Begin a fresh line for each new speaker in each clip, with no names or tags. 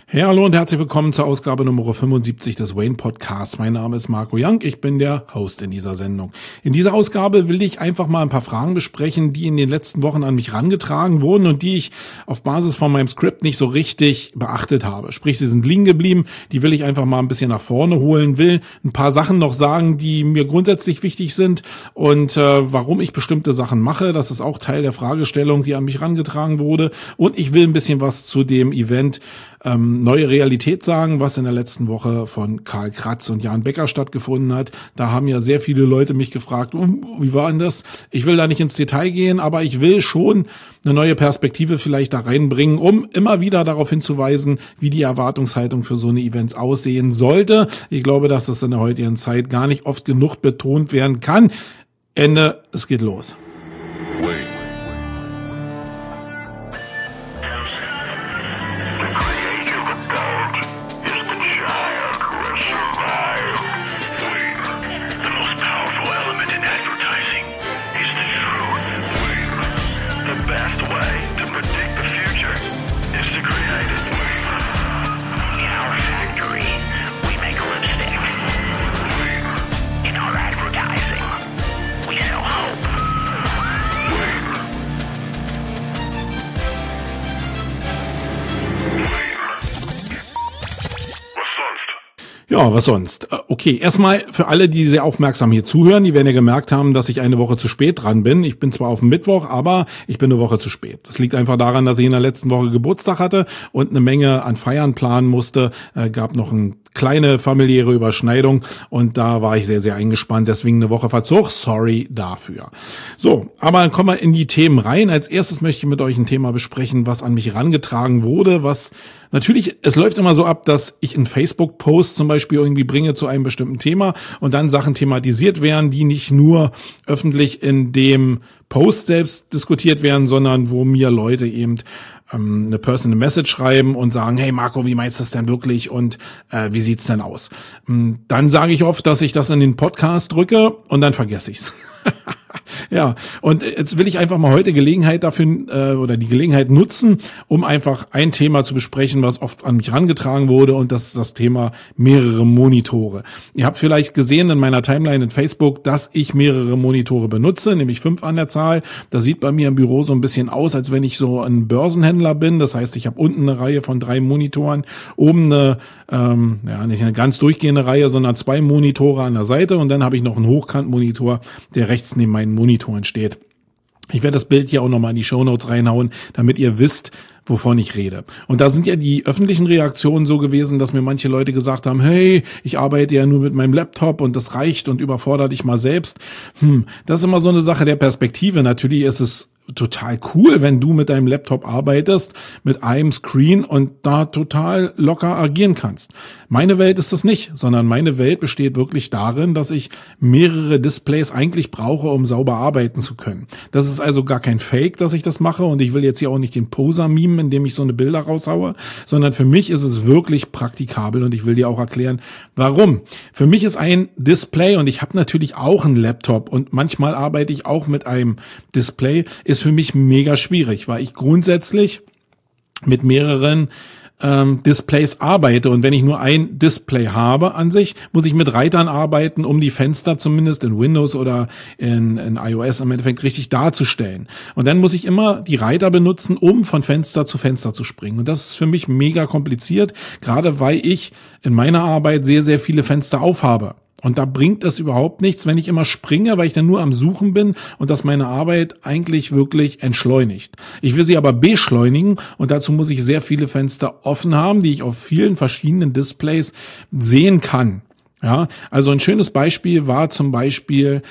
Hey, hallo und herzlich willkommen zur Ausgabe Nummer 75 des Wayne Podcasts. Mein Name ist Marco Young, ich bin der Host in dieser Sendung. In dieser Ausgabe will ich einfach mal ein paar Fragen besprechen, die in den letzten Wochen an mich herangetragen wurden und die ich auf Basis von meinem Skript nicht so richtig beachtet habe. Sprich, sie sind liegen geblieben, die will ich einfach mal ein bisschen nach vorne holen, will ein paar Sachen noch sagen, die mir grundsätzlich wichtig sind und warum ich bestimmte Sachen mache. Das ist auch Teil der Fragestellung, die an mich herangetragen wurde. Und ich will ein bisschen was zu dem Event Neue Realität sagen, was in der letzten Woche von Karl Kratz und Jan Becker stattgefunden hat. Da haben ja sehr viele Leute mich gefragt, wie war denn das? Ich will da nicht ins Detail gehen, aber ich will schon eine neue Perspektive vielleicht da reinbringen, um immer wieder darauf hinzuweisen, wie die Erwartungshaltung für so eine Events aussehen sollte. Ich glaube, dass das in der heutigen Zeit gar nicht oft genug betont werden kann. Ende, es geht los. Ja, was sonst? Okay, erstmal für alle, die sehr aufmerksam hier zuhören, die werden ja gemerkt haben, dass ich eine Woche zu spät dran bin. Ich bin zwar auf dem Mittwoch, aber ich bin eine Woche zu spät. Das liegt einfach daran, dass ich in der letzten Woche Geburtstag hatte und eine Menge an Feiern planen musste. Gab noch eine kleine familiäre Überschneidung und da war ich sehr, sehr eingespannt. Deswegen eine Woche Verzug. Sorry dafür. So, aber dann kommen wir in die Themen rein. Als erstes möchte ich mit euch ein Thema besprechen, was an mich herangetragen wurde, was natürlich, es läuft immer so ab, dass ich einen Facebook-Post zum Beispiel irgendwie bringe zu einem bestimmten Thema und dann Sachen thematisiert werden, die nicht nur öffentlich in dem Post selbst diskutiert werden, sondern wo mir Leute eben eine Personal Message schreiben und sagen, hey Marco, wie meinst du das denn wirklich und wie sieht's denn aus? Dann sage ich oft, dass ich das in den Podcast drücke und dann vergesse ich's. Ja, und jetzt will ich einfach mal heute Gelegenheit dafür oder die Gelegenheit nutzen, um einfach ein Thema zu besprechen, was oft an mich herangetragen wurde, und das ist das Thema mehrere Monitore. Ihr habt vielleicht gesehen in meiner Timeline in Facebook, dass ich mehrere Monitore benutze, nämlich 5 an der Zahl. Das sieht bei mir im Büro so ein bisschen aus, als wenn ich so ein Börsenhändler bin. Das heißt, ich habe unten eine Reihe von 3 Monitoren, oben eine, nicht eine ganz durchgehende Reihe, sondern 2 Monitore an der Seite und dann habe ich noch einen Hochkantmonitor, der rechts neben meinen Monitoren steht. Ich werde das Bild hier auch nochmal in die Shownotes reinhauen, damit ihr wisst, wovon ich rede. Und da sind ja die öffentlichen Reaktionen so gewesen, dass mir manche Leute gesagt haben, hey, ich arbeite ja nur mit meinem Laptop und das reicht und überfordere dich mal selbst. Das ist immer so eine Sache der Perspektive. Natürlich ist es total cool, wenn du mit deinem Laptop arbeitest, mit einem Screen und da total locker agieren kannst. Meine Welt ist das nicht, sondern meine Welt besteht wirklich darin, dass ich mehrere Displays eigentlich brauche, um sauber arbeiten zu können. Das ist also gar kein Fake, dass ich das mache, und ich will jetzt hier auch nicht den Poser mimen, indem ich so eine Bilder raushaue, sondern für mich ist es wirklich praktikabel und ich will dir auch erklären, warum. Für mich ist ein Display, und ich habe natürlich auch einen Laptop und manchmal arbeite ich auch mit einem Display, ist für mich mega schwierig, weil ich grundsätzlich mit mehreren Displays arbeite, und wenn ich nur ein Display habe an sich, muss ich mit Reitern arbeiten, um die Fenster zumindest in Windows oder in iOS im Endeffekt richtig darzustellen. Und dann muss ich immer die Reiter benutzen, um von Fenster zu Fenster zu springen. Und das ist für mich mega kompliziert, gerade weil ich in meiner Arbeit sehr, sehr viele Fenster aufhabe. Und da bringt es überhaupt nichts, wenn ich immer springe, weil ich dann nur am Suchen bin und das meine Arbeit eigentlich wirklich entschleunigt. Ich will sie aber beschleunigen, und dazu muss ich sehr viele Fenster offen haben, die ich auf vielen verschiedenen Displays sehen kann. Ja, also ein schönes Beispiel war zum Beispiel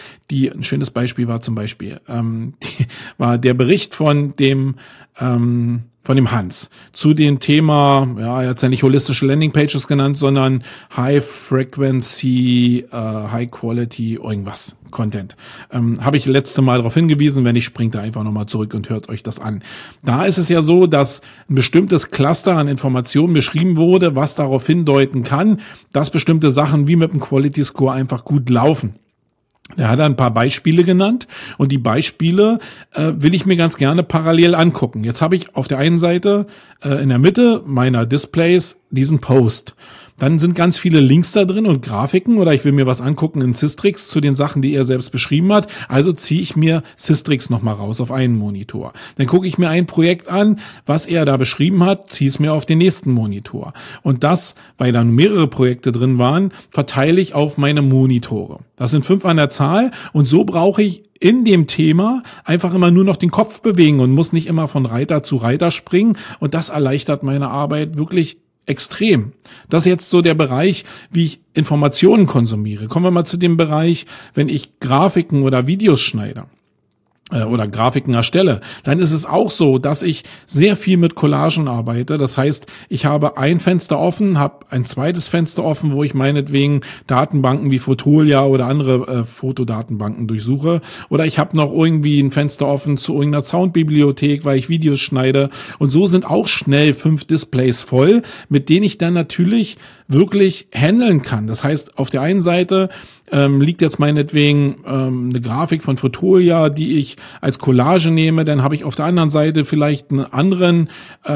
war der Bericht von dem Hans zu dem Thema, ja, er hat es ja nicht holistische Landingpages genannt, sondern High Frequency, High Quality, irgendwas Content. Habe ich letzte Mal darauf hingewiesen, wenn nicht, springt da einfach nochmal zurück und hört euch das an. Da ist es ja so, dass ein bestimmtes Cluster an Informationen beschrieben wurde, was darauf hindeuten kann, dass bestimmte Sachen wie mit dem Quality Score einfach gut laufen. Er hat ein paar Beispiele genannt und die Beispiele will ich mir ganz gerne parallel angucken. Jetzt habe ich auf der einen Seite in der Mitte meiner Displays diesen Post. Dann sind ganz viele Links da drin und Grafiken oder ich will mir was angucken in Systrix zu den Sachen, die er selbst beschrieben hat. Also ziehe ich mir Systrix nochmal raus auf einen Monitor. Dann gucke ich mir ein Projekt an, was er da beschrieben hat, ziehe es mir auf den nächsten Monitor. Und das, weil da mehrere Projekte drin waren, verteile ich auf meine Monitore. Das sind 5 an der Zahl und so brauche ich in dem Thema einfach immer nur noch den Kopf bewegen und muss nicht immer von Reiter zu Reiter springen. Und das erleichtert meine Arbeit wirklich extrem. Das ist jetzt so der Bereich, wie ich Informationen konsumiere. Kommen wir mal zu dem Bereich, wenn ich Grafiken oder Videos schneide oder Grafiken erstelle, dann ist es auch so, dass ich sehr viel mit Collagen arbeite. Das heißt, ich habe ein Fenster offen, habe ein zweites Fenster offen, wo ich meinetwegen Datenbanken wie Fotolia oder andere Fotodatenbanken durchsuche. Oder ich habe noch irgendwie ein Fenster offen zu irgendeiner Soundbibliothek, weil ich Videos schneide. Und so sind auch schnell 5 Displays voll, mit denen ich dann natürlich wirklich handeln kann. Das heißt, auf der einen Seite liegt jetzt meinetwegen eine Grafik von Fotolia, die ich als Collage nehme, dann habe ich auf der anderen Seite vielleicht einen anderen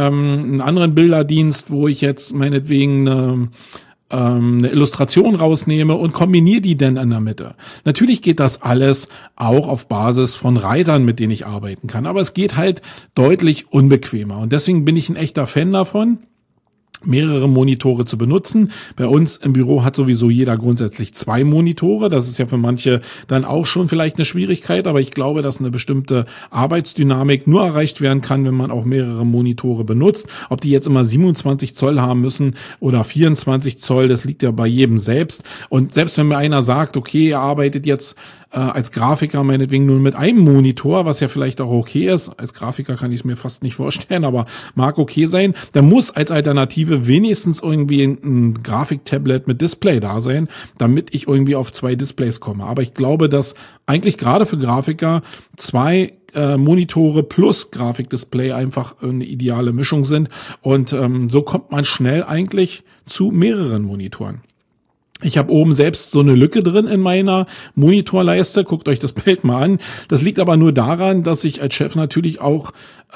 Bilderdienst, wo ich jetzt meinetwegen eine Illustration rausnehme und kombiniere die dann in der Mitte. Natürlich geht das alles auch auf Basis von Reitern, mit denen ich arbeiten kann, aber es geht halt deutlich unbequemer und deswegen bin ich ein echter Fan davon, mehrere Monitore zu benutzen. Bei uns im Büro hat sowieso jeder grundsätzlich 2 Monitore. Das ist ja für manche dann auch schon vielleicht eine Schwierigkeit, aber ich glaube, dass eine bestimmte Arbeitsdynamik nur erreicht werden kann, wenn man auch mehrere Monitore benutzt. Ob die jetzt immer 27 Zoll haben müssen oder 24 Zoll, das liegt ja bei jedem selbst. Und selbst wenn mir einer sagt, okay, er arbeitet jetzt als Grafiker meinetwegen nur mit einem Monitor, was ja vielleicht auch okay ist. Als Grafiker kann ich es mir fast nicht vorstellen, aber mag okay sein. Da muss als Alternative wenigstens irgendwie ein Grafiktablet mit Display da sein, damit ich irgendwie auf 2 Displays komme. Aber ich glaube, dass eigentlich gerade für Grafiker 2 Monitore plus Grafikdisplay einfach eine ideale Mischung sind. Und so kommt man schnell eigentlich zu mehreren Monitoren. Ich habe oben selbst so eine Lücke drin in meiner Monitorleiste. Guckt euch das Bild mal an. Das liegt aber nur daran, dass ich als Chef natürlich auch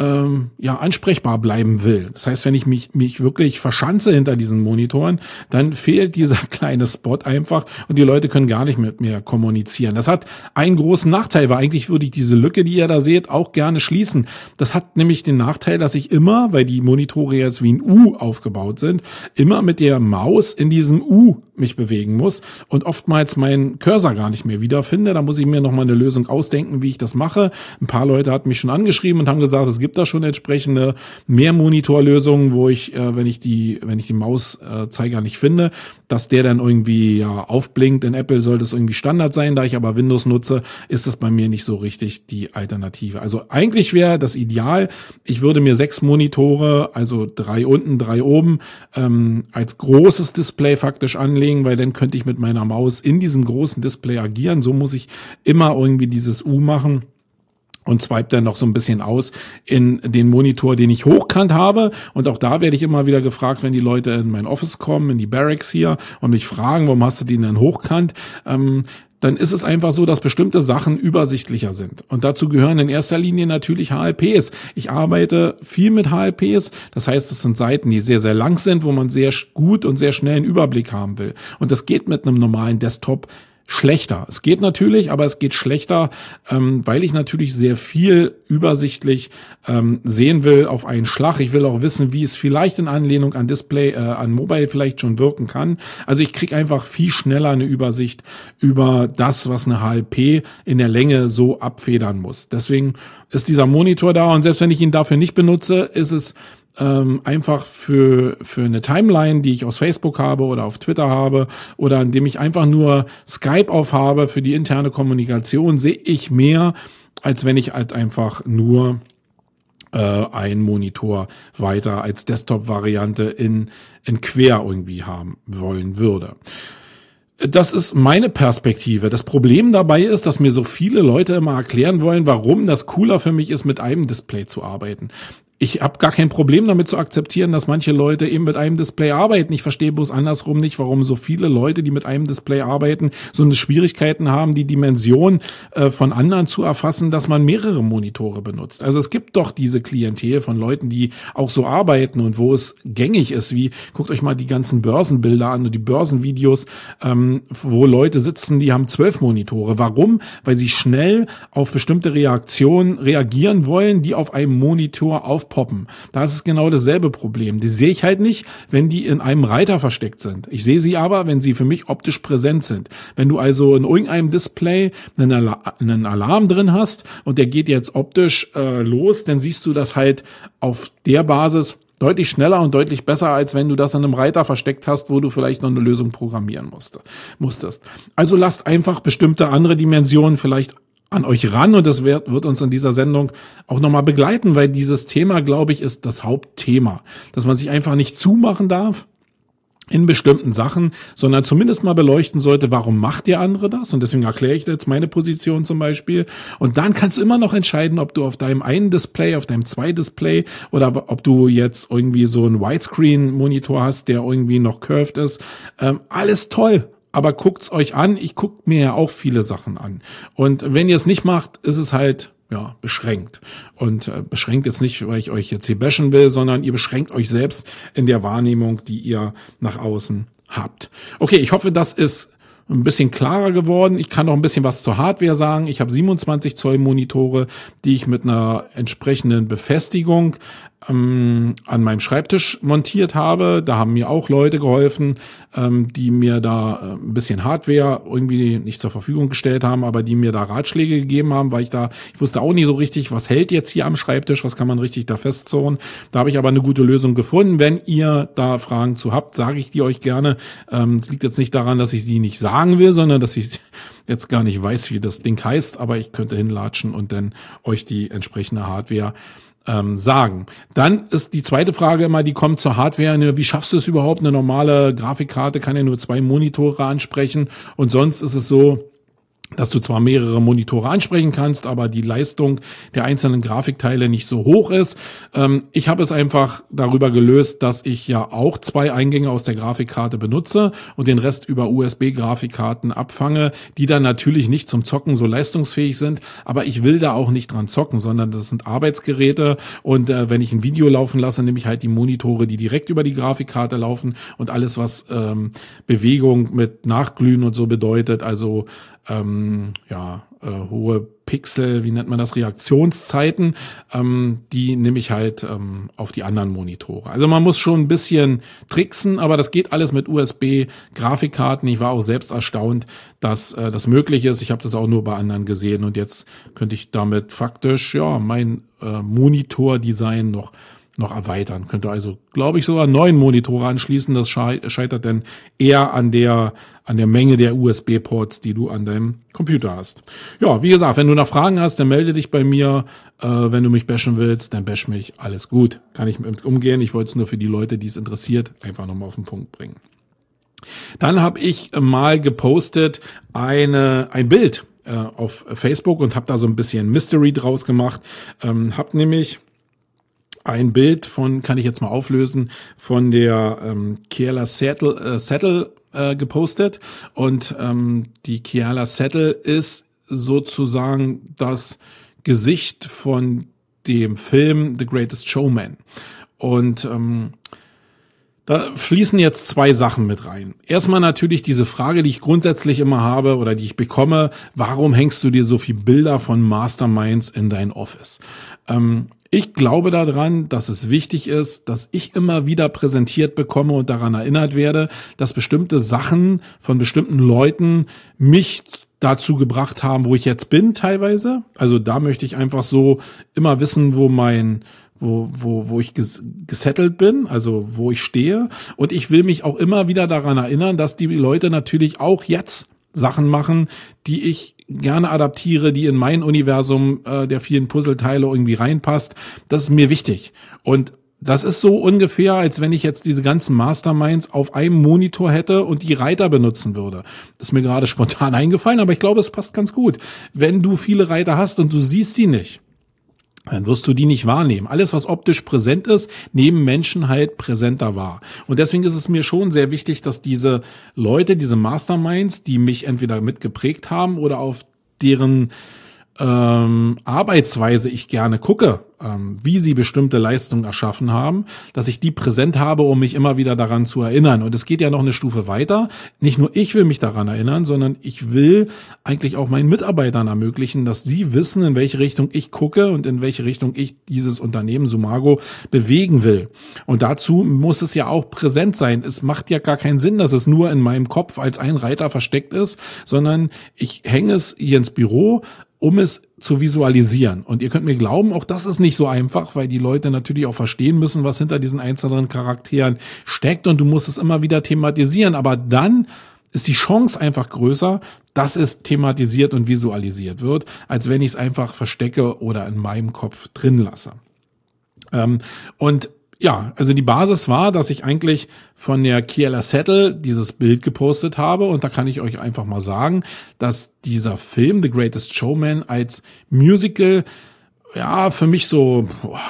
ansprechbar bleiben will. Das heißt, wenn ich mich wirklich verschanze hinter diesen Monitoren, dann fehlt dieser kleine Spot einfach und die Leute können gar nicht mit mir kommunizieren. Das hat einen großen Nachteil, weil eigentlich würde ich diese Lücke, die ihr da seht, auch gerne schließen. Das hat nämlich den Nachteil, dass ich immer, weil die Monitore jetzt wie ein U aufgebaut sind, immer mit der Maus in diesem U mich bewegen muss und oftmals meinen Cursor gar nicht mehr wiederfinde. Da muss ich mir nochmal eine Lösung ausdenken, wie ich das mache. Ein paar Leute hatten mich schon angeschrieben und haben gesagt, es gibt da schon entsprechende Mehrmonitorlösungen, wo ich, wenn ich die Mauszeiger nicht finde, dass der dann irgendwie aufblinkt. In Apple sollte es irgendwie Standard sein, da ich aber Windows nutze, ist es bei mir nicht so richtig die Alternative. Also eigentlich wäre das ideal, ich würde mir 6 Monitore, also 3 unten, 3 oben, als großes Display faktisch anlegen, weil dann könnte ich mit meiner Maus in diesem großen Display agieren. So muss ich immer irgendwie dieses U machen und swipe dann noch so ein bisschen aus in den Monitor, den ich hochkant habe. Und auch da werde ich immer wieder gefragt, wenn die Leute in mein Office kommen, in die Barracks hier und mich fragen, warum hast du den denn hochkant? Dann ist es einfach so, dass bestimmte Sachen übersichtlicher sind. Und dazu gehören in erster Linie natürlich HLPs. Ich arbeite viel mit HLPs. Das heißt, es sind Seiten, die sehr, sehr lang sind, wo man sehr gut und sehr schnell einen Überblick haben will. Und das geht mit einem normalen Desktop schlechter. Es geht natürlich, aber es geht schlechter, weil ich natürlich sehr viel übersichtlich sehen will auf einen Schlag. Ich will auch wissen, wie es vielleicht in Anlehnung an Display, an Mobile vielleicht schon wirken kann. Also ich kriege einfach viel schneller eine Übersicht über das, was eine HLP in der Länge so abfedern muss. Deswegen ist dieser Monitor da und selbst wenn ich ihn dafür nicht benutze, ist es einfach für eine Timeline, die ich aus Facebook habe oder auf Twitter habe oder indem ich einfach nur Skype aufhabe für die interne Kommunikation, sehe ich mehr, als wenn ich halt einfach nur einen Monitor weiter als Desktop-Variante in quer irgendwie haben wollen würde. Das ist meine Perspektive. Das Problem dabei ist, dass mir so viele Leute immer erklären wollen, warum das cooler für mich ist, mit einem Display zu arbeiten. ich habe gar kein Problem damit zu akzeptieren, dass manche Leute eben mit einem Display arbeiten. Ich verstehe bloß andersrum nicht, warum so viele Leute, die mit einem Display arbeiten, so eine Schwierigkeiten haben, die Dimension von anderen zu erfassen, dass man mehrere Monitore benutzt. Also es gibt doch diese Klientel von Leuten, die auch so arbeiten und wo es gängig ist, wie guckt euch mal die ganzen Börsenbilder an und die Börsenvideos, wo Leute sitzen, die haben 12 Monitore. Warum? Weil sie schnell auf bestimmte Reaktionen reagieren wollen, die auf einem Monitor aufpoppen. Da ist es genau dasselbe Problem. Die sehe ich halt nicht, wenn die in einem Reiter versteckt sind. Ich sehe sie aber, wenn sie für mich optisch präsent sind. Wenn du also in irgendeinem Display einen Alarm drin hast und der geht jetzt optisch los, dann siehst du das halt auf der Basis deutlich schneller und deutlich besser, als wenn du das in einem Reiter versteckt hast, wo du vielleicht noch eine Lösung programmieren musstest. Also lasst einfach bestimmte andere Dimensionen vielleicht an euch ran und das wird uns in dieser Sendung auch nochmal begleiten, weil dieses Thema, glaube ich, ist das Hauptthema, dass man sich einfach nicht zumachen darf in bestimmten Sachen, sondern zumindest mal beleuchten sollte, warum macht der andere das? Und deswegen erkläre ich jetzt meine Position zum Beispiel. Und dann kannst du immer noch entscheiden, ob du auf deinem einen Display, auf deinem zwei Display oder ob du jetzt irgendwie so einen Widescreen-Monitor hast, der irgendwie noch curved ist. Alles toll. Aber guckt's euch an. Ich gucke mir ja auch viele Sachen an. Und wenn ihr es nicht macht, ist es halt beschränkt. Und beschränkt jetzt nicht, weil ich euch jetzt hier bashen will, sondern ihr beschränkt euch selbst in der Wahrnehmung, die ihr nach außen habt. Okay, ich hoffe, das ist ein bisschen klarer geworden. Ich kann noch ein bisschen was zur Hardware sagen. Ich habe 27 Zoll Monitore, die ich mit einer entsprechenden Befestigung an meinem Schreibtisch montiert habe. Da haben mir auch Leute geholfen, die mir da ein bisschen Hardware irgendwie nicht zur Verfügung gestellt haben, aber die mir da Ratschläge gegeben haben, weil ich wusste auch nicht so richtig, was hält jetzt hier am Schreibtisch, was kann man richtig da festzurren. Da habe ich aber eine gute Lösung gefunden. Wenn ihr da Fragen zu habt, sage ich die euch gerne. Es liegt jetzt nicht daran, dass ich sie nicht sagen will, sondern dass ich jetzt gar nicht weiß, wie das Ding heißt, aber ich könnte hinlatschen und dann euch die entsprechende Hardware sagen. Dann ist die zweite Frage immer, die kommt zur Hardware. Wie schaffst du es überhaupt? Eine normale Grafikkarte kann ja nur 2 Monitore ansprechen und sonst ist es so, dass du zwar mehrere Monitore ansprechen kannst, aber die Leistung der einzelnen Grafikteile nicht so hoch ist. Ich habe es einfach darüber gelöst, dass ich ja auch 2 Eingänge aus der Grafikkarte benutze und den Rest über USB-Grafikkarten abfange, die dann natürlich nicht zum Zocken so leistungsfähig sind, aber ich will da auch nicht dran zocken, sondern das sind Arbeitsgeräte und wenn ich ein Video laufen lasse, nehme ich halt die Monitore, die direkt über die Grafikkarte laufen und alles, was Bewegung mit Nachglühen und so bedeutet, also hohe Pixel, wie nennt man das, Reaktionszeiten, die nehme ich halt auf die anderen Monitore. Also man muss schon ein bisschen tricksen, aber das geht alles mit USB-Grafikkarten. Ich war auch selbst erstaunt, dass das möglich ist. Ich habe das auch nur bei anderen gesehen und jetzt könnte ich damit faktisch mein Monitordesign noch erweitern. Könnte also, glaube ich, sogar 9 Monitore anschließen. Das scheitert dann eher an der Menge der USB-Ports, die du an deinem Computer hast. Ja, wie gesagt, wenn du noch Fragen hast, dann melde dich bei mir. Wenn du mich bashen willst, dann bash mich. Alles gut. Kann ich mit umgehen. Ich wollte es nur für die Leute, die es interessiert, einfach nochmal auf den Punkt bringen. Dann habe ich mal gepostet ein Bild auf Facebook und habe da so ein bisschen Mystery draus gemacht. Habe nämlich ein Bild kann ich jetzt mal auflösen, von der Keala Settle gepostet. Und die Keala Settle ist sozusagen das Gesicht von dem Film The Greatest Showman. Und da fließen jetzt 2 Sachen mit rein. Erstmal natürlich diese Frage, die ich grundsätzlich immer habe oder die ich bekomme: Warum hängst du dir so viele Bilder von Masterminds in dein Office? Ich glaube daran, dass es wichtig ist, dass ich immer wieder präsentiert bekomme und daran erinnert werde, dass bestimmte Sachen von bestimmten Leuten mich dazu gebracht haben, wo ich jetzt bin teilweise. Also da möchte ich einfach so immer wissen, wo ich gesettelt bin, also wo ich stehe. Und ich will mich auch immer wieder daran erinnern, dass die Leute natürlich auch jetzt Sachen machen, die ich gerne adaptiere, die in mein Universum der vielen Puzzleteile irgendwie reinpasst. Das ist mir wichtig. Und das ist so ungefähr, als wenn ich jetzt diese ganzen Masterminds auf einem Monitor hätte und die Reiter benutzen würde. Das ist mir gerade spontan eingefallen, aber ich glaube, es passt ganz gut. Wenn du viele Reiter hast und du siehst die nicht, dann wirst du die nicht wahrnehmen. Alles, was optisch präsent ist, nehmen Menschen halt präsenter wahr. Und deswegen ist es mir schon sehr wichtig, dass diese Leute, diese Masterminds, die mich entweder mitgeprägt haben oder auf deren Arbeitsweise ich gerne gucke, wie sie bestimmte Leistungen erschaffen haben, dass ich die präsent habe, um mich immer wieder daran zu erinnern. Und es geht ja noch eine Stufe weiter. Nicht nur ich will mich daran erinnern, sondern ich will eigentlich auch meinen Mitarbeitern ermöglichen, dass sie wissen, in welche Richtung ich gucke und in welche Richtung ich dieses Unternehmen Sumago bewegen will. Und dazu muss es ja auch präsent sein. Es macht ja gar keinen Sinn, dass es nur in meinem Kopf als ein Reiter versteckt ist, sondern ich hänge es hier ins Büro, um es zu visualisieren. Und ihr könnt mir glauben, auch das ist nicht so einfach, weil die Leute natürlich auch verstehen müssen, was hinter diesen einzelnen Charakteren steckt, und du musst es immer wieder thematisieren. Aber dann ist die Chance einfach größer, dass es thematisiert und visualisiert wird, als wenn ich es einfach verstecke oder in meinem Kopf drin lasse. Und ja, also die Basis war, dass ich eigentlich von der Keala Settle dieses Bild gepostet habe, und da kann ich euch einfach mal sagen, dass dieser Film The Greatest Showman als Musical ja für mich so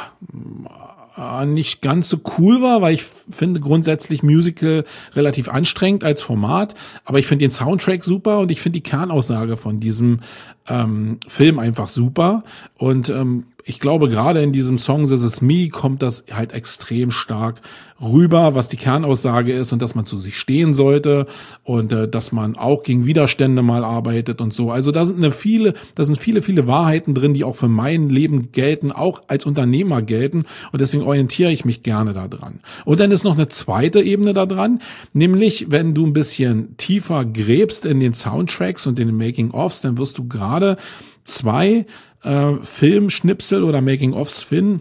nicht ganz so cool war, weil ich finde grundsätzlich Musical relativ anstrengend als Format, aber ich finde den Soundtrack super und ich finde die Kernaussage von diesem Film einfach super, und ich glaube, gerade in diesem Song This Is Me kommt das halt extrem stark rüber, was die Kernaussage ist, und dass man zu sich stehen sollte und dass man auch gegen Widerstände mal arbeitet und so. Also da sind viele Wahrheiten drin, die auch für mein Leben gelten, auch als Unternehmer gelten, und deswegen orientiere ich mich gerne da dran. Und dann ist noch eine zweite Ebene da dran, nämlich wenn du ein bisschen tiefer gräbst in den Soundtracks und in den Making-ofs, dann wirst du gerade zwei Filmschnipsel oder Making-ofs finden,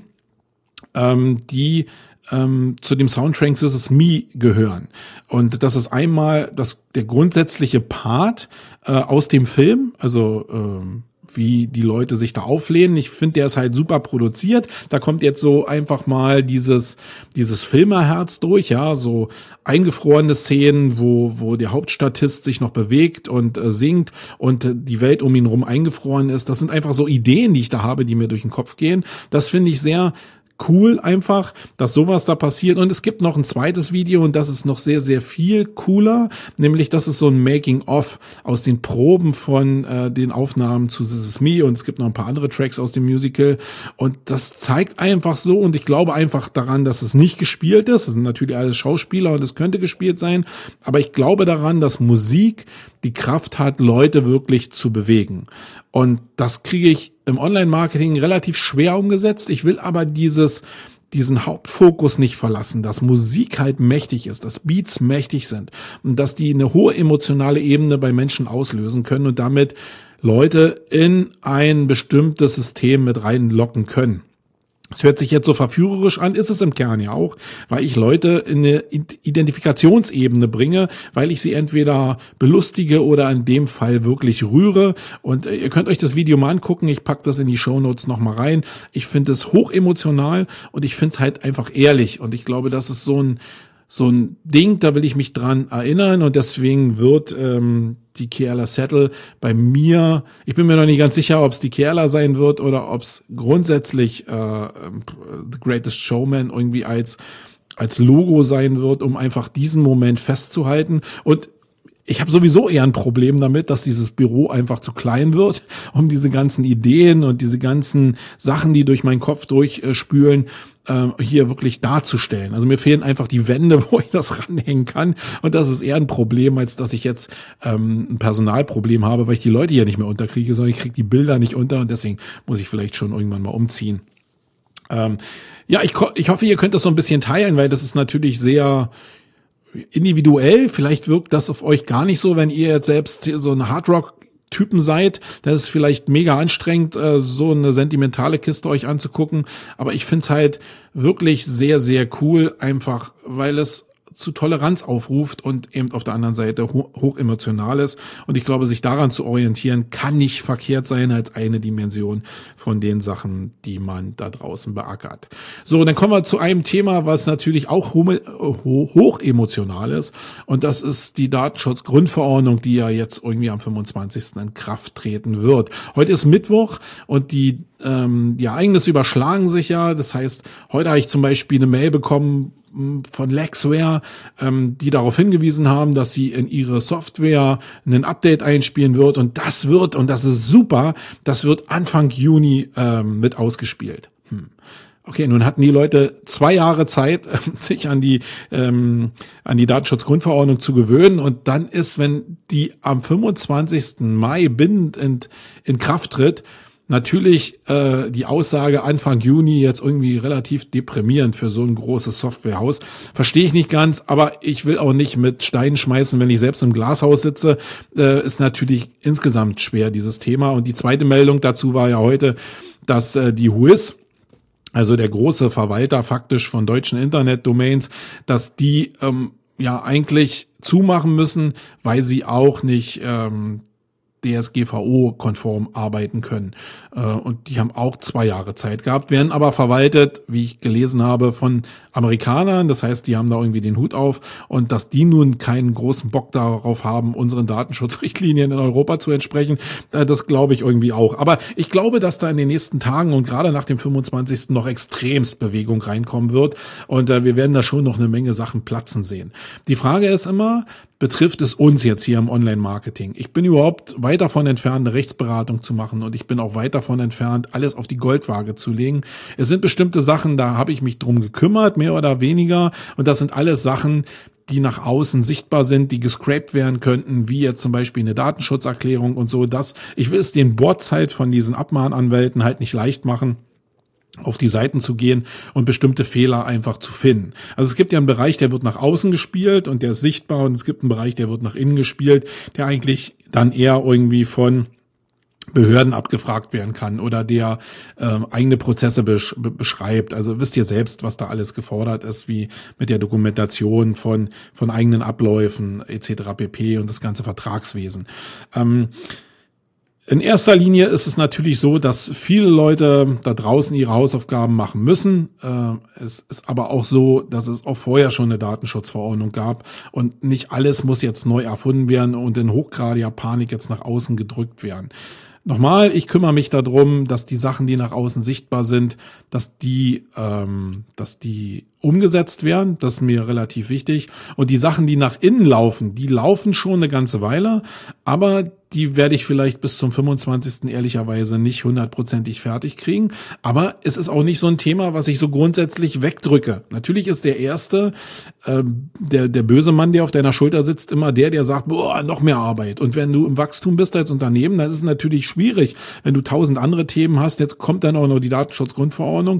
die zu dem Soundtrack This Is Me gehören. Und das ist einmal der grundsätzliche Part aus dem Film, also wie die Leute sich da auflehnen. Ich finde, der ist halt super produziert. Da kommt jetzt so einfach mal dieses Filmerherz durch, ja, so eingefrorene Szenen, wo der Hauptstatist sich noch bewegt und singt und die Welt um ihn rum eingefroren ist. Das sind einfach so Ideen, die ich da habe, die mir durch den Kopf gehen. Das finde ich sehr cool einfach, dass sowas da passiert. Und es gibt noch ein zweites Video, und das ist noch sehr, sehr viel cooler, nämlich das ist so ein Making-of aus den Proben von den Aufnahmen zu This Is Me, und es gibt noch ein paar andere Tracks aus dem Musical, und das zeigt einfach so, und ich glaube einfach daran, dass es nicht gespielt ist. Das sind natürlich alles Schauspieler und es könnte gespielt sein, aber ich glaube daran, dass Musik die Kraft hat, Leute wirklich zu bewegen. Und das kriege ich im Online-Marketing relativ schwer umgesetzt. Ich will aber diesen Hauptfokus nicht verlassen, dass Musik halt mächtig ist, dass Beats mächtig sind und dass die eine hohe emotionale Ebene bei Menschen auslösen können und damit Leute in ein bestimmtes System mit reinlocken können. Es hört sich jetzt so verführerisch an, ist es im Kern ja auch, weil ich Leute in eine Identifikationsebene bringe, weil ich sie entweder belustige oder in dem Fall wirklich rühre. Und ihr könnt euch das Video mal angucken, ich pack das in die Shownotes noch mal rein. Ich finde es hochemotional und ich finde es halt einfach ehrlich. Und ich glaube, das ist so ein Ding, da will ich mich dran erinnern, und deswegen wird die Keala Settle bei mir, ich bin mir noch nicht ganz sicher, ob es die Keala sein wird oder ob es grundsätzlich The Greatest Showman irgendwie als Logo sein wird, um einfach diesen Moment festzuhalten. Und ich habe sowieso eher ein Problem damit, dass dieses Büro einfach zu klein wird, um diese ganzen Ideen und diese ganzen Sachen, die durch meinen Kopf durchspülen, hier wirklich darzustellen. Also mir fehlen einfach die Wände, wo ich das ranhängen kann. Und das ist eher ein Problem, als dass ich jetzt ein Personalproblem habe, weil ich die Leute hier nicht mehr unterkriege, sondern ich kriege die Bilder nicht unter, und deswegen muss ich vielleicht schon irgendwann mal umziehen. Ja, ich hoffe, ihr könnt das so ein bisschen teilen, weil das ist natürlich sehr individuell. Vielleicht wirkt das auf euch gar nicht so, wenn ihr jetzt selbst so ein Hardrock-Typen seid. Das ist vielleicht mega anstrengend, so eine sentimentale Kiste euch anzugucken. Aber ich find's halt wirklich sehr, sehr cool, einfach weil es zu Toleranz aufruft und eben auf der anderen Seite hoch emotional ist. Und ich glaube, sich daran zu orientieren, kann nicht verkehrt sein als eine Dimension von den Sachen, die man da draußen beackert. So, dann kommen wir zu einem Thema, was natürlich auch hoch emotional ist. Und das ist die Datenschutzgrundverordnung, die ja jetzt irgendwie am 25. in Kraft treten wird. Heute ist Mittwoch und die Ereignisse überschlagen sich ja. Das heißt, heute habe ich zum Beispiel eine Mail bekommen von Lexware, die darauf hingewiesen haben, dass sie in ihre Software ein Update einspielen wird und das ist super, das wird Anfang Juni mit ausgespielt. Okay, nun hatten die Leute 2 Jahre Zeit, sich an die Datenschutzgrundverordnung zu gewöhnen und dann ist, wenn die am 25. Mai bindend in Kraft tritt, natürlich die Aussage Anfang Juni jetzt irgendwie relativ deprimierend für so ein großes Softwarehaus. Verstehe ich nicht ganz, aber ich will auch nicht mit Steinen schmeißen, wenn ich selbst im Glashaus sitze. Ist natürlich insgesamt schwer, dieses Thema. Und die zweite Meldung dazu war ja heute, dass die WHOIS, also der große Verwalter faktisch von deutschen Internetdomains, dass die eigentlich zumachen müssen, weil sie auch nicht DSGVO-konform arbeiten können. Und die haben auch 2 Jahre Zeit gehabt, werden aber verwaltet, wie ich gelesen habe, von Amerikanern. Das heißt, die haben da irgendwie den Hut auf. Und dass die nun keinen großen Bock darauf haben, unseren Datenschutzrichtlinien in Europa zu entsprechen, das glaube ich irgendwie auch. Aber ich glaube, dass da in den nächsten Tagen und gerade nach dem 25. noch extremst Bewegung reinkommen wird. Und wir werden da schon noch eine Menge Sachen platzen sehen. Die Frage ist immer, betrifft es uns jetzt hier im Online-Marketing? Ich bin überhaupt weit davon entfernt, eine Rechtsberatung zu machen und ich bin auch weit davon entfernt, alles auf die Goldwaage zu legen. Es sind bestimmte Sachen, da habe ich mich drum gekümmert, mehr oder weniger, und das sind alles Sachen, die nach außen sichtbar sind, die gescraped werden könnten, wie jetzt zum Beispiel eine Datenschutzerklärung und so. Ich will es den Bots halt von diesen Abmahnanwälten halt nicht leicht machen, auf die Seiten zu gehen und bestimmte Fehler einfach zu finden. Also es gibt ja einen Bereich, der wird nach außen gespielt und der ist sichtbar, und es gibt einen Bereich, der wird nach innen gespielt, der eigentlich dann eher irgendwie von Behörden abgefragt werden kann oder der eigene Prozesse beschreibt. Also wisst ihr selbst, was da alles gefordert ist, wie mit der Dokumentation von eigenen Abläufen etc. pp. Und das ganze Vertragswesen. In erster Linie ist es natürlich so, dass viele Leute da draußen ihre Hausaufgaben machen müssen. Es ist aber auch so, dass es auch vorher schon eine Datenschutzverordnung gab und nicht alles muss jetzt neu erfunden werden und in hochgradiger Panik jetzt nach außen gedrückt werden. Nochmal, ich kümmere mich darum, dass die Sachen, die nach außen sichtbar sind, dass die umgesetzt werden. Das ist mir relativ wichtig. Und die Sachen, die nach innen laufen, die laufen schon eine ganze Weile, aber die werde ich vielleicht bis zum 25. ehrlicherweise nicht 100%ig fertig kriegen. Aber es ist auch nicht so ein Thema, was ich so grundsätzlich wegdrücke. Natürlich ist der Erste, der böse Mann, der auf deiner Schulter sitzt, immer der sagt, boah, noch mehr Arbeit. Und wenn du im Wachstum bist als Unternehmen, dann ist es natürlich schwierig, wenn du 1000 andere Themen hast. Jetzt kommt dann auch noch die Datenschutzgrundverordnung.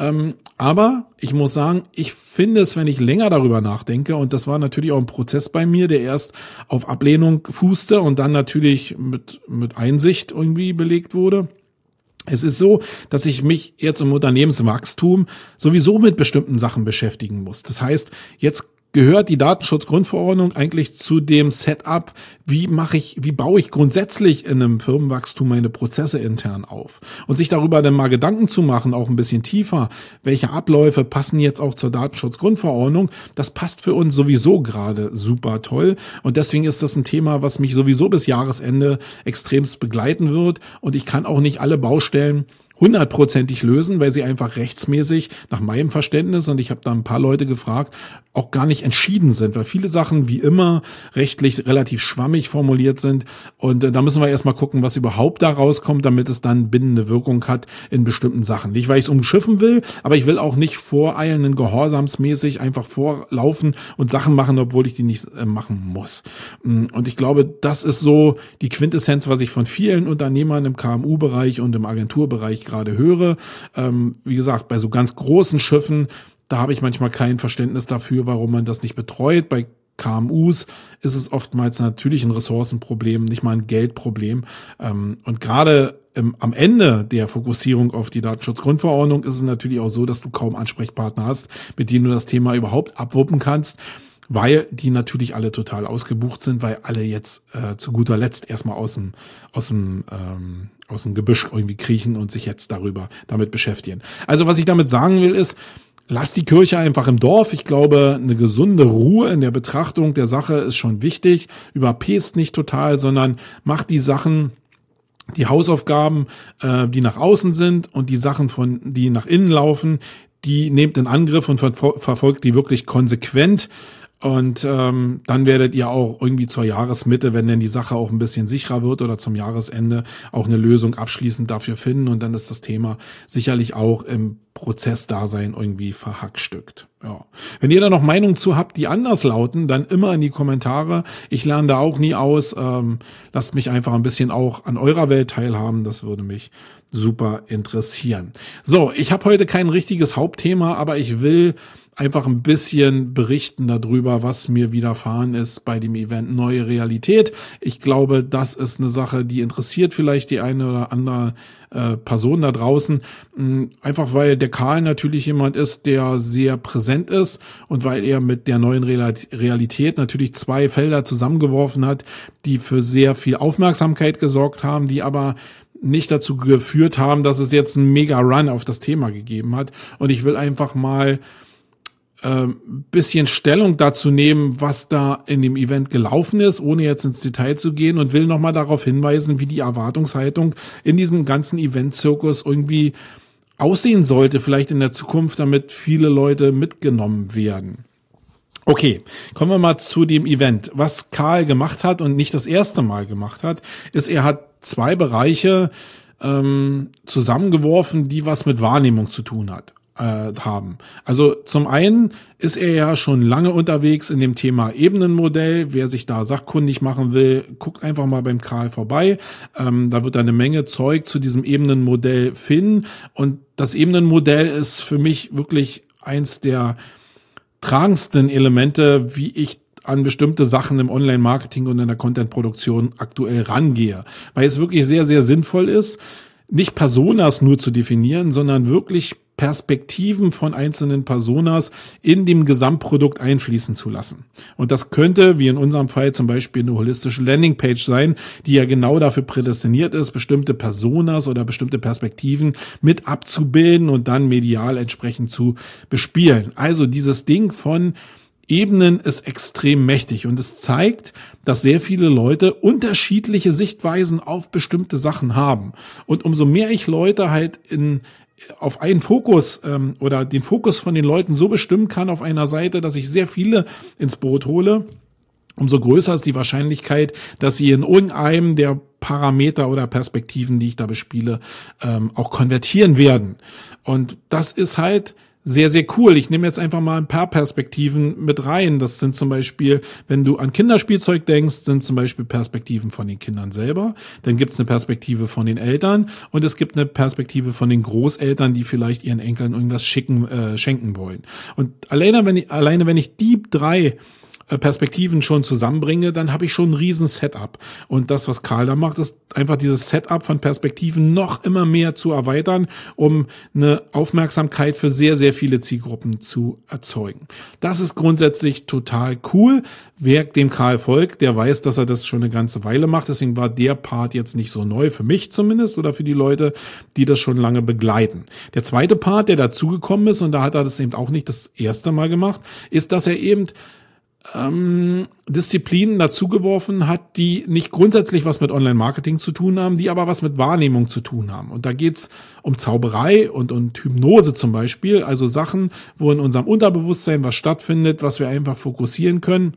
Aber ich muss sagen, ich finde es, wenn ich länger darüber nachdenke, und das war natürlich auch ein Prozess bei mir, der erst auf Ablehnung fußte und dann natürlich mit Einsicht irgendwie belegt wurde. Es ist so, dass ich mich jetzt im Unternehmenswachstum sowieso mit bestimmten Sachen beschäftigen muss. Das heißt, jetzt gehört die Datenschutzgrundverordnung eigentlich zu dem Setup, wie baue ich grundsätzlich in einem Firmenwachstum meine Prozesse intern auf? Und sich darüber dann mal Gedanken zu machen, auch ein bisschen tiefer, welche Abläufe passen jetzt auch zur Datenschutzgrundverordnung, das passt für uns sowieso gerade super toll. Und deswegen ist das ein Thema, was mich sowieso bis Jahresende extremst begleiten wird. Und ich kann auch nicht alle Baustellen 100%ig lösen, weil sie einfach rechtsmäßig nach meinem Verständnis, und ich habe da ein paar Leute gefragt, auch gar nicht entschieden sind, weil viele Sachen wie immer rechtlich relativ schwammig formuliert sind, und da müssen wir erstmal gucken, was überhaupt da rauskommt, damit es dann bindende Wirkung hat in bestimmten Sachen. Nicht, weil ich es umschiffen will, aber ich will auch nicht voreilen und gehorsamsmäßig einfach vorlaufen und Sachen machen, obwohl ich die nicht machen muss. Und ich glaube, das ist so die Quintessenz, was ich von vielen Unternehmern im KMU-Bereich und im Agenturbereich gerade höre. Wie gesagt, bei so ganz großen Schiffen, da habe ich manchmal kein Verständnis dafür, warum man das nicht betreut. Bei KMUs ist es oftmals natürlich ein Ressourcenproblem, nicht mal ein Geldproblem. Und gerade am Ende der Fokussierung auf die Datenschutzgrundverordnung ist es natürlich auch so, dass du kaum Ansprechpartner hast, mit denen du das Thema überhaupt abwuppen kannst. weil die natürlich alle total ausgebucht sind, weil alle jetzt zu guter Letzt erstmal aus dem Gebüsch irgendwie kriechen und sich jetzt damit beschäftigen. Also was ich damit sagen will ist, lass die Kirche einfach im Dorf. Ich glaube, eine gesunde Ruhe in der Betrachtung der Sache ist schon wichtig. Überpäst nicht total, sondern mach die Sachen, die Hausaufgaben, die nach außen sind und die Sachen, die nach innen laufen, die nehmt in Angriff und verfolgt die wirklich konsequent. Und dann werdet ihr auch irgendwie zur Jahresmitte, wenn denn die Sache auch ein bisschen sicherer wird oder zum Jahresende, auch eine Lösung abschließend dafür finden. Und dann ist das Thema sicherlich auch im Prozessdasein irgendwie verhackstückt. Ja. Wenn ihr da noch Meinungen zu habt, die anders lauten, dann immer in die Kommentare. Ich lerne da auch nie aus. Lasst mich einfach ein bisschen auch an eurer Welt teilhaben. Das würde mich super interessieren. So, ich habe heute kein richtiges Hauptthema, aber ich will einfach ein bisschen berichten darüber, was mir widerfahren ist bei dem Event Neue Realität. Ich glaube, das ist eine Sache, die interessiert vielleicht die eine oder andere Person da draußen. Einfach weil der Karl natürlich jemand ist, der sehr präsent ist und weil er mit der neuen Realität natürlich zwei Felder zusammengeworfen hat, die für sehr viel Aufmerksamkeit gesorgt haben, die aber nicht dazu geführt haben, dass es jetzt einen Mega-Run auf das Thema gegeben hat. Und ich will einfach mal bisschen Stellung dazu nehmen, was da in dem Event gelaufen ist, ohne jetzt ins Detail zu gehen, und will nochmal darauf hinweisen, wie die Erwartungshaltung in diesem ganzen Event-Zirkus irgendwie aussehen sollte, vielleicht in der Zukunft, damit viele Leute mitgenommen werden. Okay, kommen wir mal zu dem Event. Was Karl gemacht hat und nicht das erste Mal gemacht hat, ist, er hat zwei Bereiche zusammengeworfen, die was mit Wahrnehmung zu tun haben. Also zum einen ist er ja schon lange unterwegs in dem Thema Ebenenmodell. Wer sich da sachkundig machen will, guckt einfach mal beim Karl vorbei. Da wird eine Menge Zeug zu diesem Ebenenmodell finden. Und das Ebenenmodell ist für mich wirklich eins der tragendsten Elemente, wie ich an bestimmte Sachen im Online-Marketing und in der Content-Produktion aktuell rangehe. Weil es wirklich sehr, sehr sinnvoll ist, nicht Personas nur zu definieren, sondern wirklich Perspektiven von einzelnen Personas in dem Gesamtprodukt einfließen zu lassen. Und das könnte, wie in unserem Fall, zum Beispiel eine holistische Landingpage sein, die ja genau dafür prädestiniert ist, bestimmte Personas oder bestimmte Perspektiven mit abzubilden und dann medial entsprechend zu bespielen. Also dieses Ding von Ebenen ist extrem mächtig und es zeigt, dass sehr viele Leute unterschiedliche Sichtweisen auf bestimmte Sachen haben. Und umso mehr ich Leute halt auf einen Fokus oder den Fokus von den Leuten so bestimmen kann auf einer Seite, dass ich sehr viele ins Boot hole, umso größer ist die Wahrscheinlichkeit, dass sie in irgendeinem der Parameter oder Perspektiven, die ich da bespiele, auch konvertieren werden. Und das ist halt sehr, sehr cool. Ich nehme jetzt einfach mal ein paar Perspektiven mit rein. Das sind zum Beispiel, wenn du an Kinderspielzeug denkst, sind zum Beispiel Perspektiven von den Kindern selber. Dann gibt es eine Perspektive von den Eltern und es gibt eine Perspektive von den Großeltern, die vielleicht ihren Enkeln irgendwas schenken wollen. Und alleine wenn ich die drei Perspektiven schon zusammenbringe, dann habe ich schon ein riesen Setup. Und das, was Karl da macht, ist einfach dieses Setup von Perspektiven noch immer mehr zu erweitern, um eine Aufmerksamkeit für sehr, sehr viele Zielgruppen zu erzeugen. Das ist grundsätzlich total cool. Wer dem Karl folgt, der weiß, dass er das schon eine ganze Weile macht. Deswegen war der Part jetzt nicht so neu, für mich zumindest, oder für die Leute, die das schon lange begleiten. Der zweite Part, der dazugekommen ist, und da hat er das eben auch nicht das erste Mal gemacht, ist, dass er eben Disziplinen dazugeworfen hat, die nicht grundsätzlich was mit Online-Marketing zu tun haben, die aber was mit Wahrnehmung zu tun haben. Und da geht's um Zauberei und Hypnose zum Beispiel, also Sachen, wo in unserem Unterbewusstsein was stattfindet, was wir einfach fokussieren können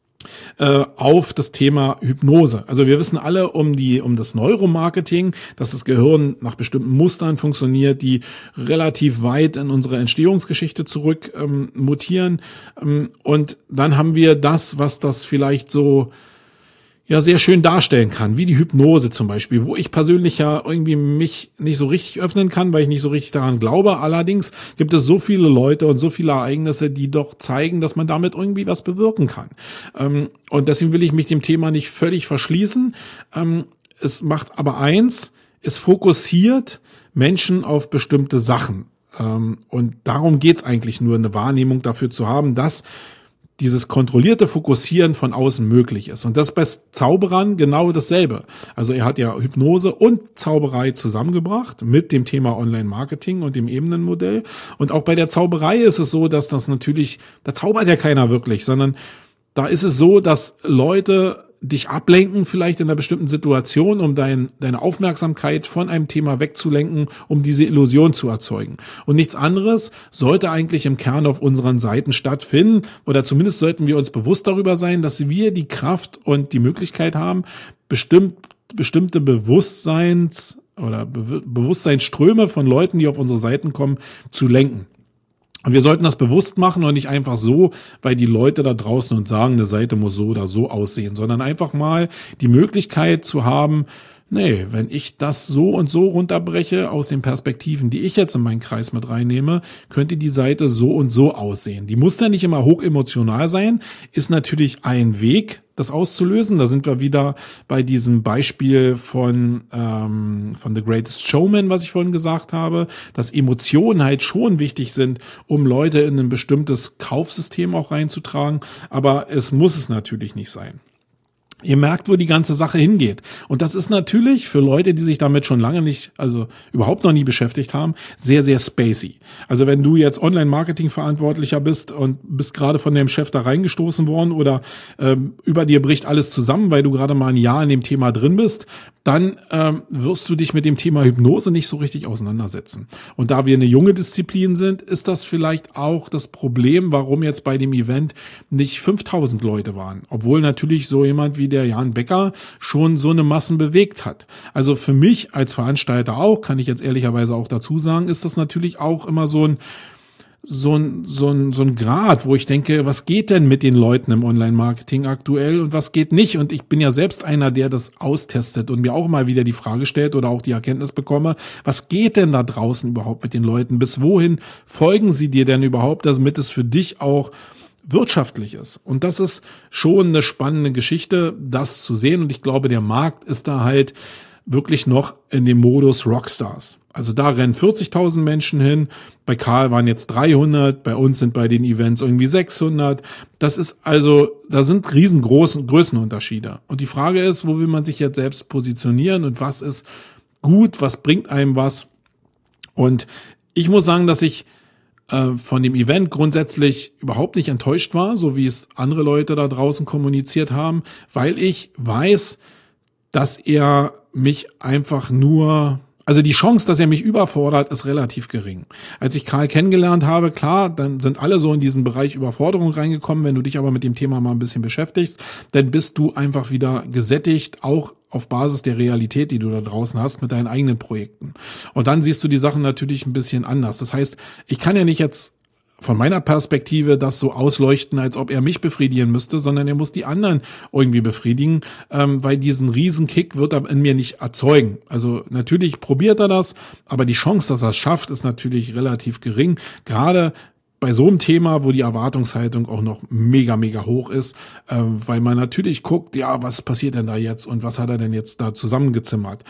auf das Thema Hypnose. Also wir wissen alle um das Neuromarketing, dass das Gehirn nach bestimmten Mustern funktioniert, die relativ weit in unsere Entstehungsgeschichte zurück mutieren. Und dann haben wir das, was das vielleicht so ja sehr schön darstellen kann, wie die Hypnose zum Beispiel, wo ich persönlich ja irgendwie mich nicht so richtig öffnen kann, weil ich nicht so richtig daran glaube. Allerdings gibt es so viele Leute und so viele Ereignisse, die doch zeigen, dass man damit irgendwie was bewirken kann. Und deswegen will ich mich dem Thema nicht völlig verschließen. Es macht aber eins, es fokussiert Menschen auf bestimmte Sachen. Und darum geht's eigentlich nur, eine Wahrnehmung dafür zu haben, dass dieses kontrollierte Fokussieren von außen möglich ist. Und das ist bei Zauberern genau dasselbe. Also er hat ja Hypnose und Zauberei zusammengebracht mit dem Thema Online-Marketing und dem Ebenenmodell. Und auch bei der Zauberei ist es so, dass das natürlich, da zaubert ja keiner wirklich, sondern da ist es so, dass Leute dich ablenken, vielleicht in einer bestimmten Situation, um deine Aufmerksamkeit von einem Thema wegzulenken, um diese Illusion zu erzeugen. Und nichts anderes sollte eigentlich im Kern auf unseren Seiten stattfinden, oder zumindest sollten wir uns bewusst darüber sein, dass wir die Kraft und die Möglichkeit haben, bestimmte Bewusstseinsströme von Leuten, die auf unsere Seiten kommen, zu lenken. Und wir sollten das bewusst machen und nicht einfach so, weil die Leute da draußen uns sagen, eine Seite muss so oder so aussehen, sondern einfach mal die Möglichkeit zu haben, nee, wenn ich das so und so runterbreche aus den Perspektiven, die ich jetzt in meinen Kreis mit reinnehme, könnte die Seite so und so aussehen. Die muss dann nicht immer hochemotional sein, ist natürlich ein Weg, das auszulösen. Da sind wir wieder bei diesem Beispiel von The Greatest Showman, was ich vorhin gesagt habe, dass Emotionen halt schon wichtig sind, um Leute in ein bestimmtes Kaufsystem auch reinzutragen, aber es muss es natürlich nicht sein. Ihr merkt, wo die ganze Sache hingeht. Und das ist natürlich für Leute, die sich damit schon lange nicht, also überhaupt noch nie beschäftigt haben, sehr, sehr spacey. Also wenn du jetzt Online-Marketing-Verantwortlicher bist und bist gerade von deinem Chef da reingestoßen worden oder über dir bricht alles zusammen, weil du gerade mal ein Jahr in dem Thema drin bist, dann wirst du dich mit dem Thema Hypnose nicht so richtig auseinandersetzen. Und da wir eine junge Disziplin sind, ist das vielleicht auch das Problem, warum jetzt bei dem Event nicht 5000 Leute waren. Obwohl natürlich so jemand wie der Jan Becker schon so eine Massen bewegt hat. Also für mich als Veranstalter auch, kann ich jetzt ehrlicherweise auch dazu sagen, ist das natürlich auch immer so ein Grad, wo ich denke, was geht denn mit den Leuten im Online-Marketing aktuell und was geht nicht? Und ich bin ja selbst einer, der das austestet und mir auch mal wieder die Frage stellt oder auch die Erkenntnis bekomme, was geht denn da draußen überhaupt mit den Leuten? Bis wohin folgen sie dir denn überhaupt, damit es für dich auch wirtschaftlich ist? Und das ist schon eine spannende Geschichte, das zu sehen. Und ich glaube, der Markt ist da halt wirklich noch in dem Modus Rockstars. Also da rennen 40.000 Menschen hin. Bei Karl waren jetzt 300. Bei uns sind bei den Events irgendwie 600. Das ist also, da sind riesengroße Größenunterschiede. Und die Frage ist, wo will man sich jetzt selbst positionieren und was ist gut, was bringt einem was? Und ich muss sagen, dass ich von dem Event grundsätzlich überhaupt nicht enttäuscht war, so wie es andere Leute da draußen kommuniziert haben, weil ich weiß, dass er mich einfach nur, also die Chance, dass er mich überfordert, ist relativ gering. Als ich Karl kennengelernt habe, klar, dann sind alle so in diesen Bereich Überforderung reingekommen. Wenn du dich aber mit dem Thema mal ein bisschen beschäftigst, dann bist du einfach wieder gesättigt, auch auf Basis der Realität, die du da draußen hast, mit deinen eigenen Projekten. Und dann siehst du die Sachen natürlich ein bisschen anders. Das heißt, ich kann ja nicht jetzt von meiner Perspektive das so ausleuchten, als ob er mich befriedigen müsste, sondern er muss die anderen irgendwie befriedigen, weil diesen Riesenkick wird er in mir nicht erzeugen. Also natürlich probiert er das, aber die Chance, dass er es schafft, ist natürlich relativ gering. Gerade bei so einem Thema, wo die Erwartungshaltung auch noch mega, mega hoch ist, weil man natürlich guckt, ja, was passiert denn da jetzt und was hat er denn jetzt da zusammengezimmert?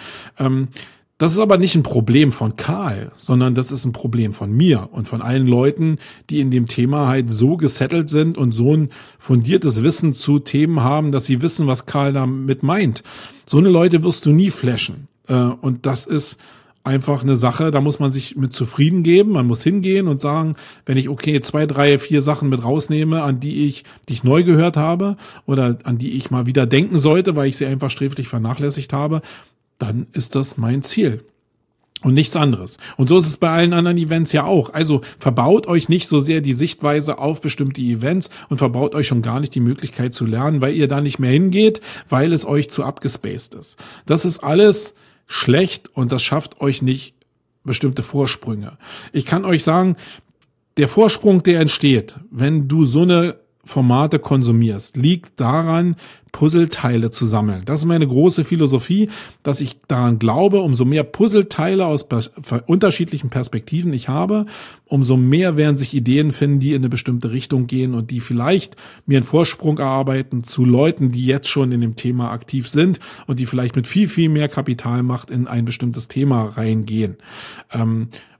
Das ist aber nicht ein Problem von Karl, sondern das ist ein Problem von mir und von allen Leuten, die in dem Thema halt so gesettelt sind und so ein fundiertes Wissen zu Themen haben, dass sie wissen, was Karl damit meint. So eine Leute wirst du nie flashen. Und das ist einfach eine Sache, da muss man sich mit zufrieden geben. Man muss hingehen und sagen, wenn ich 2, 3, 4 Sachen mit rausnehme, die ich neu gehört habe oder an die ich mal wieder denken sollte, weil ich sie einfach sträflich vernachlässigt habe, dann ist das mein Ziel und nichts anderes. Und so ist es bei allen anderen Events ja auch. Also verbaut euch nicht so sehr die Sichtweise auf bestimmte Events und verbaut euch schon gar nicht die Möglichkeit zu lernen, weil ihr da nicht mehr hingeht, weil es euch zu abgespaced ist. Das ist alles schlecht und das schafft euch nicht bestimmte Vorsprünge. Ich kann euch sagen, der Vorsprung, der entsteht, wenn du so eine Formate konsumierst, liegt daran, Puzzleteile zu sammeln. Das ist meine große Philosophie, dass ich daran glaube, umso mehr Puzzleteile aus unterschiedlichen Perspektiven ich habe, umso mehr werden sich Ideen finden, die in eine bestimmte Richtung gehen und die vielleicht mir einen Vorsprung erarbeiten zu Leuten, die jetzt schon in dem Thema aktiv sind und die vielleicht mit viel, viel mehr Kapitalmacht in ein bestimmtes Thema reingehen.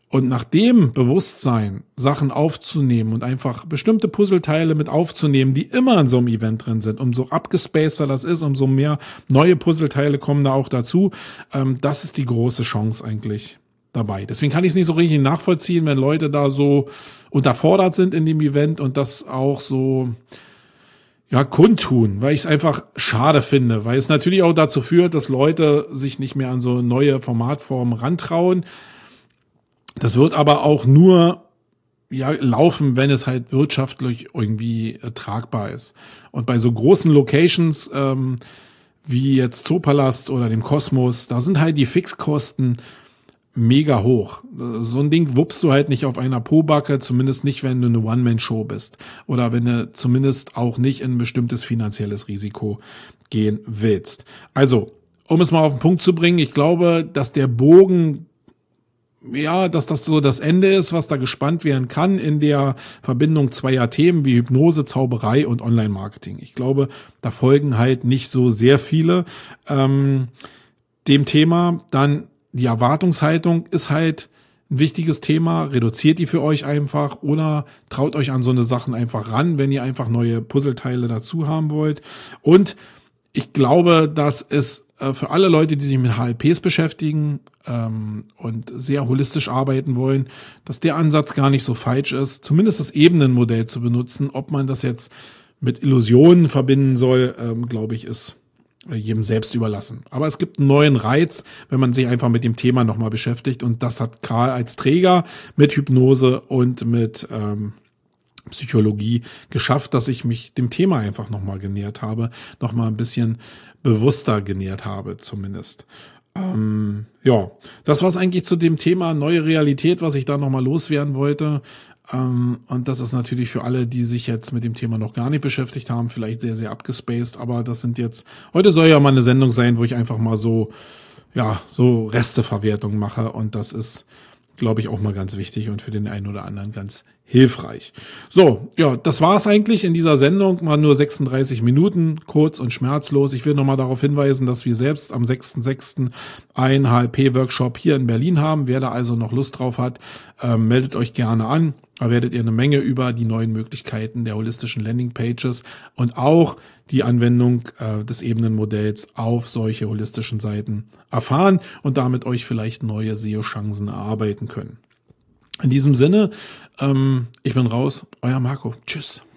Und nach dem Bewusstsein, Sachen aufzunehmen und einfach bestimmte Puzzleteile mit aufzunehmen, die immer in so einem Event drin sind, umso abgespaceter das ist, umso mehr neue Puzzleteile kommen da auch dazu. Das ist die große Chance eigentlich dabei. Deswegen kann ich es nicht so richtig nachvollziehen, wenn Leute da so unterfordert sind in dem Event und das auch so kundtun, weil ich es einfach schade finde, weil es natürlich auch dazu führt, dass Leute sich nicht mehr an so neue Formatformen rantrauen. Das wird aber auch nur laufen, wenn es halt wirtschaftlich irgendwie tragbar ist. Und bei so großen Locations wie jetzt Zoopalast oder dem Kosmos, da sind halt die Fixkosten mega hoch. So ein Ding wuppst du halt nicht auf einer Pobacke, zumindest nicht, wenn du eine One-Man-Show bist. Oder wenn du zumindest auch nicht in ein bestimmtes finanzielles Risiko gehen willst. Also, um es mal auf den Punkt zu bringen, ich glaube, dass der Bogen, dass das so das Ende ist, was da gespannt werden kann in der Verbindung zweier Themen wie Hypnose, Zauberei und Online-Marketing. Ich glaube, da folgen halt nicht so sehr viele dem Thema. Dann die Erwartungshaltung ist halt ein wichtiges Thema. Reduziert die für euch einfach oder traut euch an so eine Sachen einfach ran, wenn ihr einfach neue Puzzleteile dazu haben wollt. Und ich glaube, dass es für alle Leute, die sich mit HLPs beschäftigen und sehr holistisch arbeiten wollen, dass der Ansatz gar nicht so falsch ist, zumindest das Ebenenmodell zu benutzen. Ob man das jetzt mit Illusionen verbinden soll, glaube ich, ist jedem selbst überlassen. Aber es gibt einen neuen Reiz, wenn man sich einfach mit dem Thema nochmal beschäftigt. Und das hat Karl als Träger mit Hypnose und mit Psychologie geschafft, dass ich mich dem Thema einfach nochmal genähert habe, nochmal ein bisschen bewusster genähert habe zumindest. Das war's eigentlich zu dem Thema neue Realität, was ich da nochmal loswerden wollte. Und das ist natürlich für alle, die sich jetzt mit dem Thema noch gar nicht beschäftigt haben, vielleicht sehr, sehr abgespaced. Aber das sind jetzt, heute soll ja mal eine Sendung sein, wo ich einfach mal so Resteverwertung mache. Und das ist, glaube ich, auch mal ganz wichtig und für den einen oder anderen ganz hilfreich. So, das war's eigentlich in dieser Sendung. Mal nur 36 Minuten, kurz und schmerzlos. Ich will nochmal darauf hinweisen, dass wir selbst am 6.6. einen HLP-Workshop hier in Berlin haben. Wer da also noch Lust drauf hat, meldet euch gerne an. Da werdet ihr eine Menge über die neuen Möglichkeiten der holistischen Landingpages und auch die Anwendung des Ebenenmodells auf solche holistischen Seiten erfahren und damit euch vielleicht neue SEO-Chancen erarbeiten können. In diesem Sinne, ich bin raus, euer Marco. Tschüss.